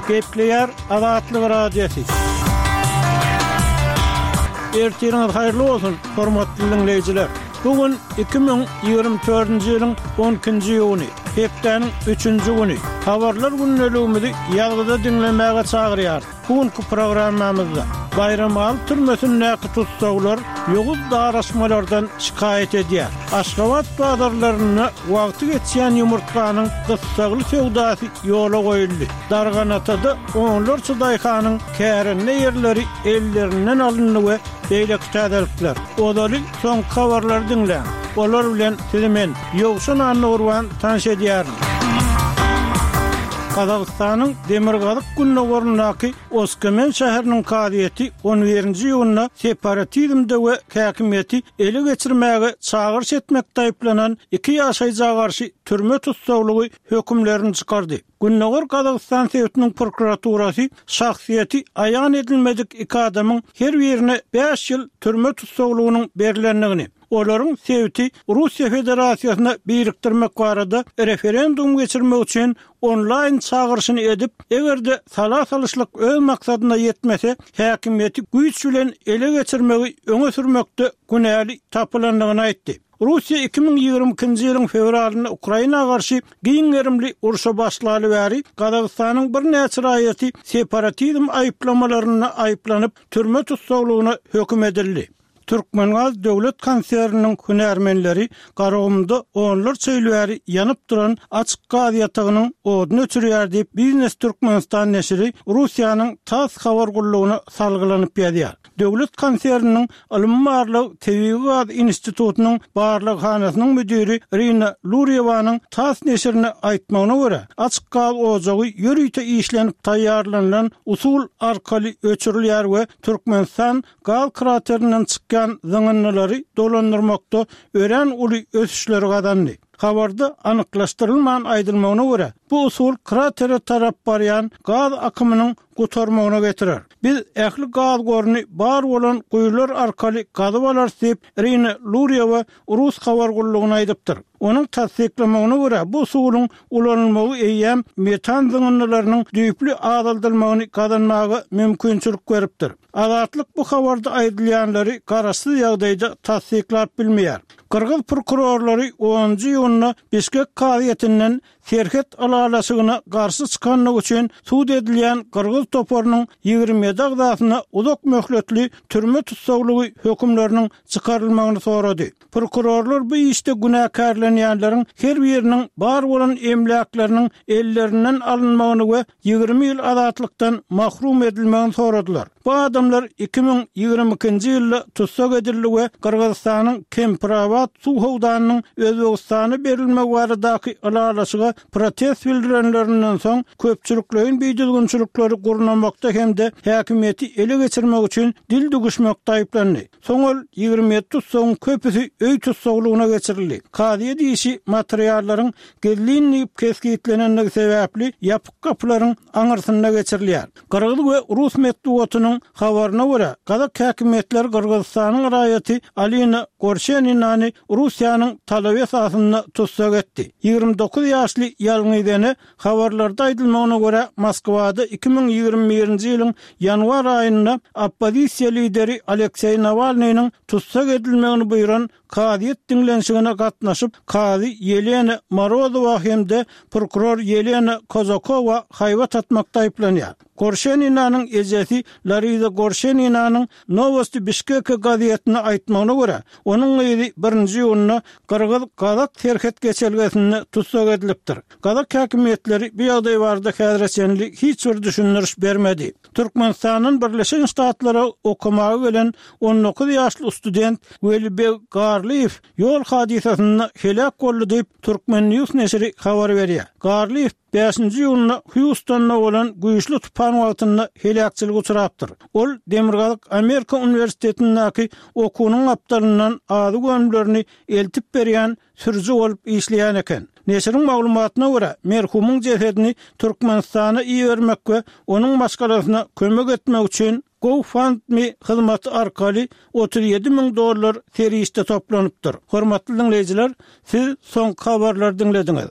Gepleyer Azatlyk Radiosu. Ertiriniz hayırlı olsun, hormatly dinleyijiler. Bugün 2024-nji ýylyň 12-nji ýuny, hepdeniň 3-nji güni. Habarlar günnäligimizi ýagdaýda dinlemäge çagyrýar. Bugünkü programmamyzda bayram al türmesindäki tutsaglar ýoguz daraşmalardan şikayet edýär. Aşgabat badarlaryna wagty geçýän ýumurtkanyň gyssagly sowdasy ýola goýuldy. Darganatada onlarça daýhanyň kärinde ýerleri ellerinden alyndy we beýle täzelikler. Odaly soň habarlar dinleň. Olar bilen sizi men ýogşan anlagurwan tanış edýär. Kazakstanyň Demirgazyk günnägörünäki Oskamen şäheriniň kadiýeti 11-nji ýylyna separatizmde we häkimiýeti ele geçirmäge çagyrş etmekde aýplanan 2 ýaşaýjyga garşy türme tutsaglygy hökümlerini çykardy. Günnägör Kazakstan Sowetiniň prokuraturasy şahsiýeti aýan edilmedik 2 adamyň her birine 5 ýyl türme tutsaglygynyň berilendigini, olaryň Soweti Russiýa Federasiýasyna birikdirmek barada referendum geçirmek üçin online çağırşyny edip, egerde salasalyşlyk öz maksadyna ýetmese, häkimiýeti güýç bilen ele geçirmegi öňe sürmekde günäli tapylandygyny aýtdy. Russiýa 2022-nji ýylyň fevralyna Ukraina garşy giň gerimli urşa başlaly bäri Kazakstanyň bir näçe raýaty separatizm aýplamalaryna aýplanyp türme tutsaglygyna höküm edildi. Türkmengaz döwlet konserniň hünärmenleri garagymda onlar çöýlüäri ýanyp duran açyk gaz ýatagynyň oduny öçürýär diýip Biznes Türkmenistan neşri Russiýanyň TASS habar gullugyna salgylanyp ýazýar. Döwlet konserniň Alymmarlyk Tebigy gaz institutynyň barlyghanasynyň müdiri Rina Luriyewanyň TASS neşrine aýtmagyna görä, açyk gaz ojagy ýörüýte işlenip taýýarlanan usul arkaly öçürilýär we Türkmenistan gaz kraterinden çykýan zyňynlary dolandyrmakda ören uly ösüşleri gadandy. Habarda anyklaşdyrylmagan aýdylmagyna görä, bu usul kratere tarap barýan gaz akymynyň gotarmagyna getirer. Biz ähli gaz goruny bar bolan guýular arkaly gazyp alar diýip Rina Luriyewa Rus habar gullugyna aýdypdyr. Onuň tasdiklamagyna görä, bu usulyň ulanylmagy eýýäm metan zyňynlarynyň düýpli azaldylmagyny kazanmagy mümkinçilik beripdir. Azatlyk bu habarda aýdylýanlary garaşsyz ýagdaýda tasdiklap bilmeýär. Kırgız prokurorlary 10-njy ýylyna Bişkek kadiýetinden Serhet alalasygyna garşy çykanlyk üçin suud edilýän Kırgız toparynyň 27 agdasyna uzak möhletli türme tutsaglygy hökümleriniň çykarylmagyny sorady. Prokurorlar bu işte günäkärlenýänleriň her biriniň bar bolan emlaklarynyň ellerinden alynmagyny we 20 ýyl azatlykdan mahrum edilmegini soradylar. Bu adamlar 2022-nji ýylda tutsak edildi we Kırgızstanyň Kempravat suw howdanynyň Özbegistana berilmegi baradaky alalasyga protest bildirenlerinden soň köpçüliklerin beýdilginçilikleri gurnamakda hemde häkimiýeti ele geçirmek üçin dil duguşmakda aýplandy. Soňal 27 tutsagyň köpüsi öý tutsaglygyna geçirildi. Kadiýe diýişi materiallaryň gellinip keskitlenenligi sebäpli ýapyk kapylaryň aňyrsyna geçirilýär. Kırgız we Rus medeniýetiniň habaryna görä, Kazak häkimetleri Kırgızstanyň raýaty Alina Gorsheniny Russiýanyň talaby esasyna tutsak etdi. 29 ýaşly ýalňydany habarlarda aýdylmagyna görä Moskwada 2021-nji ýylyň ýanwar aýynda oppozisiýa lideri Aleksey Navalnyň tutsak edilmegini buýran kadiýet dinlenşigine gatnaşyp kady Yelena Morozova hemde prokuror Yelena Kozakowa haýbat atmakda aýplanýar. Gorsheninaның ejesi Larisa Gorsheninaның Novosti Bishkek gaziýetine aýtmagyna görä, onuň ýeri 1-nji ýylyna Kazak Serhet geçelgesine tutsak edilipdir. Kazak häkimetleri bu ýagdaý barada häzirçenlik hiç bir düşündiriş bermedi. Türkmenistanyň Birleşik Ştatlara okumagy gelen 19 ýaşly student Welibek Garliyev ýol hadisasyna helak boldy diýip Türkmen News neşri habar berýär. Garliyev 5-nji ýylyna Houstonda bolan güýçli tupan wagtynda helakçylyk uçurapdyr. Ol Demirgazyk Amerika Universitetindäki okunyň aptalyndan ady gömlerini eltip berýän sürüji bolup işleýän eken. Neşriň maglumatyna görä, merhumyň jesedini Türkmenistana iýermek we onuň başgalasyna kömek etmek üçin GoFundMe hyzmaty arkaly $37.000 serişde toplanypdyr. Hormatly dinleyijiler, siz soňky habarlary dinlediňiz.